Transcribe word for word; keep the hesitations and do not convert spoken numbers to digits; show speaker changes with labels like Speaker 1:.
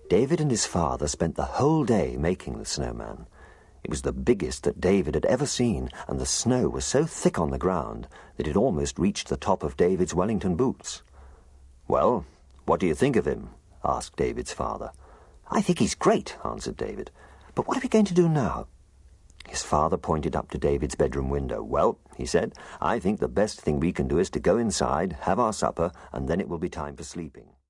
Speaker 1: David and his father spent the whole day making the snowman. It was the biggest that David had ever seen, and the snow was so thick on the ground that it almost reached the top of David's Wellington boots. "Well, what do you think of him?" asked David's father. "I think he's great," answered David. "But what are we going to do now?" His father pointed up to David's bedroom window. "Well," he said, "I think the best thing we can do is to go inside, have our supper, and then it will be time for sleeping."